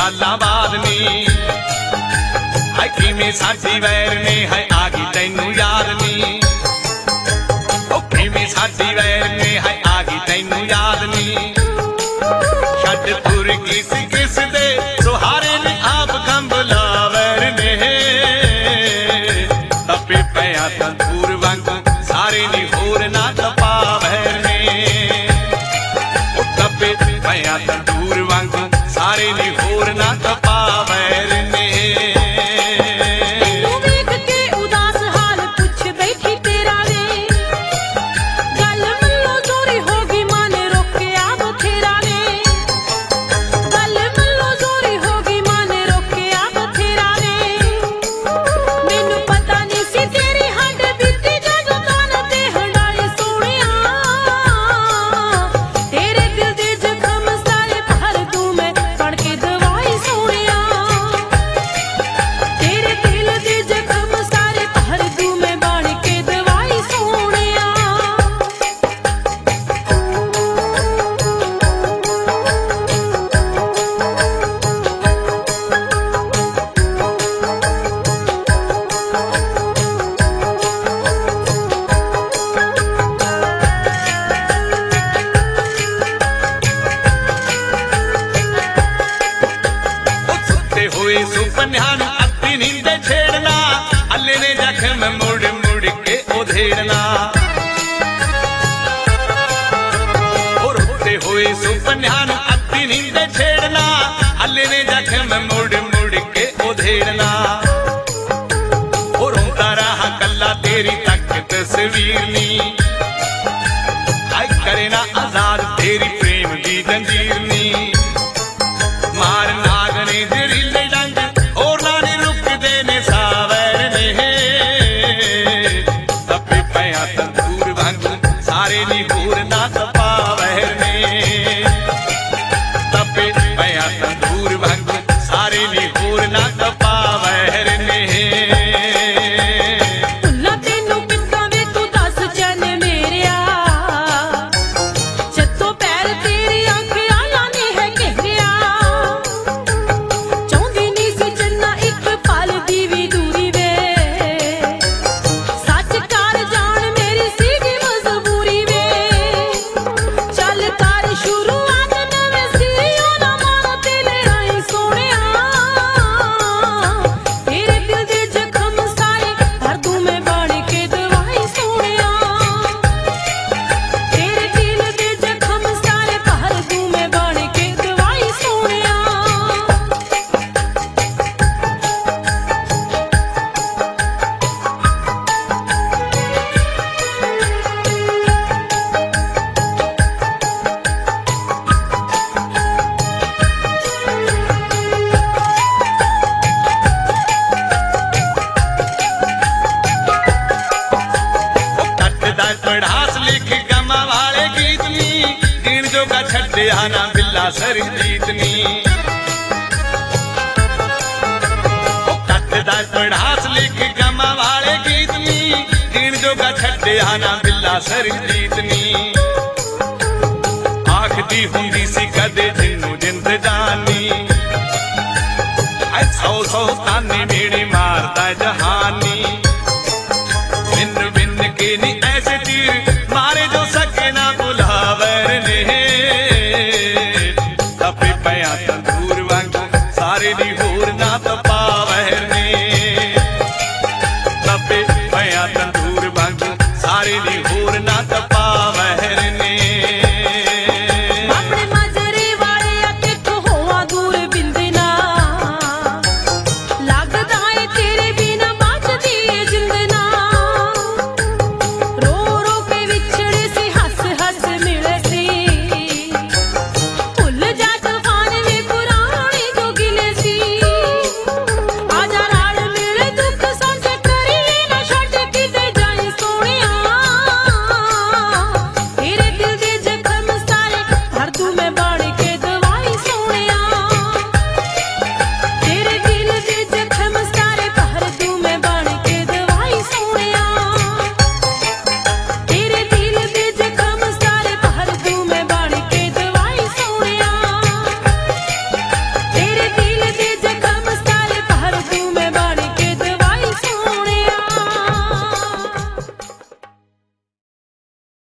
साला बाद नी है किवें साडी वैर ने है आगी तैनू याद नी ओ किवें साडी वैर ने है आगी तैनू याद नी छड्ड तुर किस किस दे सुहारे ने आप कंबला वैर ने तपे पया तंदूर वांगू सारे नी होर ना तपा वैर ने ओ तपे पया तंदूर वांगू सारे नी होर ना तपा वैर ने सुपन्यान अति नींदे छेड़ना अल्ले ने जख्म मुड़ मुड़ के उधेड़ना और होते हुए सुपन्यान अति नींदे छेड़ना अल्ले ने जख्म मुड़ मुड़ के उधेड़ना और होता रहा कल्ला तेरी तक तस्वीर नी आई करे ना आजाद तेरी प्रेम की जंजीर नी मार नागने दिल सारे नी होर ना तपा वैर ने तपे पया तंदूर वांगू सारे नी होर ना तपा वैर ने तेनू कित्ता वे तू दस चैन मेरिया जत्तों पैर तेरी अख आला ने है घेरिया चाहुंदी नी सी चन्ना एक पल दी वी दूरी वे सच कर जान मेरी सी छड्डिया बिल्ला सरजीत नी कटदा पढ़ास लिख गमा वाले गीत नी गिण जोगा छड्डिया बिल्ला सरजीत नी आखदी हुंदी सी कदे जिन्नू जिंद जानी सौ सौ ताने मेरे मारदा जहानी बिन बिन के नी ऐसे तीर मारे जो सके ना बुलावर ने तपे पया तंदूर वांगू सारे नी होर ना तपा वैर ने तपे पया तंदूर वांगू सारे नी